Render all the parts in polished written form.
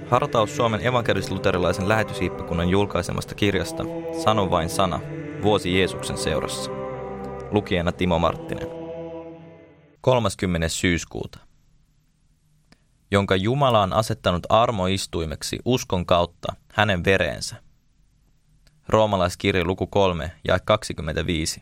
Hartaus Suomen evankelis-luterilaisen lähetyshiippakunnan julkaisemasta kirjasta Sano vain sana, vuosi Jeesuksen seurassa. Lukijana Timo Marttinen. 30. syyskuuta. Jonka Jumala on asettanut armoistuimeksi uskon kautta hänen vereensä. Roomalaiskirja luku 3 ja 25.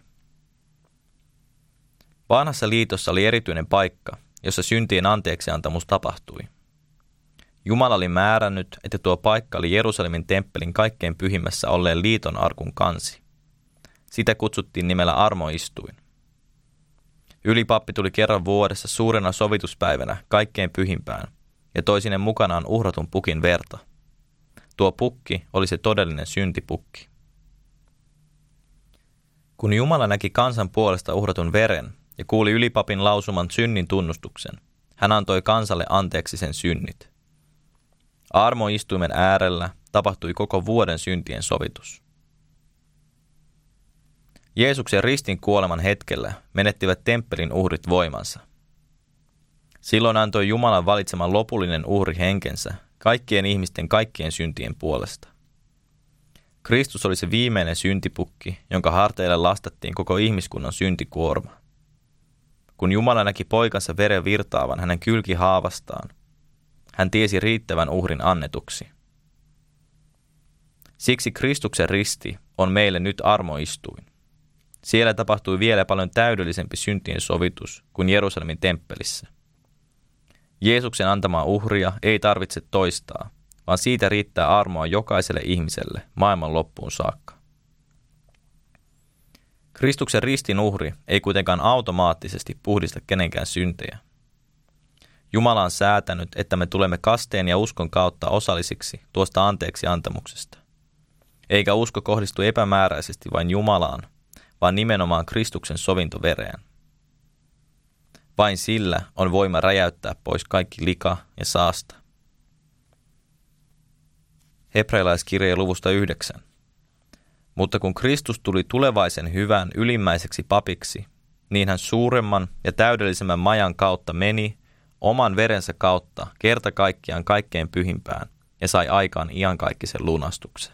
Vanhassa liitossa oli erityinen paikka, jossa syntien anteeksiantamus tapahtui. Jumala oli määrännyt, että tuo paikka oli Jerusalemin temppelin kaikkein pyhimmässä olleen liiton arkun kansi. Sitä kutsuttiin nimellä armoistuin. Ylipappi tuli kerran vuodessa suurena sovituspäivänä kaikkein pyhimpään ja toi sinne mukanaan uhratun pukin verta. Tuo pukki oli se todellinen syntipukki. Kun Jumala näki kansan puolesta uhratun veren ja kuuli ylipapin lausuman synnin tunnustuksen, hän antoi kansalle anteeksi sen synnit. Armoistuimen äärellä tapahtui koko vuoden syntien sovitus. Jeesuksen ristin kuoleman hetkellä menettivät temppelin uhrit voimansa. Silloin antoi Jumalan valitseman lopullinen uhri henkensä kaikkien ihmisten kaikkien syntien puolesta. Kristus oli se viimeinen syntipukki, jonka harteille lastattiin koko ihmiskunnan syntikuorma. Kun Jumala näki poikansa veren virtaavan hänen kylkihaavastaan, hän tiesi riittävän uhrin annetuksi. Siksi Kristuksen risti on meille nyt armoistuin. Siellä tapahtui vielä paljon täydellisempi syntien sovitus kuin Jerusalemin temppelissä. Jeesuksen antamaa uhria ei tarvitse toistaa, vaan siitä riittää armoa jokaiselle ihmiselle maailman loppuun saakka. Kristuksen ristin uhri ei kuitenkaan automaattisesti puhdista kenenkään syntejä. Jumala on säätänyt, että me tulemme kasteen ja uskon kautta osallisiksi tuosta anteeksi antamuksesta. Eikä usko kohdistu epämääräisesti vain Jumalaan, vaan nimenomaan Kristuksen sovintovereen. Vain sillä on voima räjäyttää pois kaikki lika ja saasta. Hebrealaiskirja luvusta 9. Mutta kun Kristus tuli tulevaisen hyvän ylimmäiseksi papiksi, niin hän suuremman ja täydellisemmän majan kautta meni oman verensä kautta kerta kaikkiaan kaikkein pyhimpään ja sai aikaan iankaikkisen lunastuksen.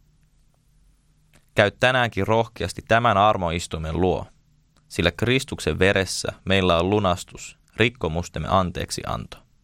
Käy tänäänkin rohkeasti tämän armoistuimen luo, sillä Kristuksen veressä meillä on lunastus, rikkomustemme anteeksianto.